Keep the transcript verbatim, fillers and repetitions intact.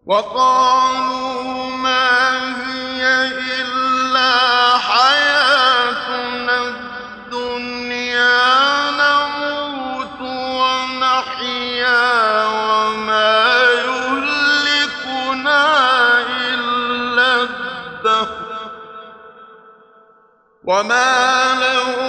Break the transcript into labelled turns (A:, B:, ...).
A: وقالوا ما هي إلا حياتنا الدنيا نموت ونحيا وما يهلكنا إلا الدهر وما لهم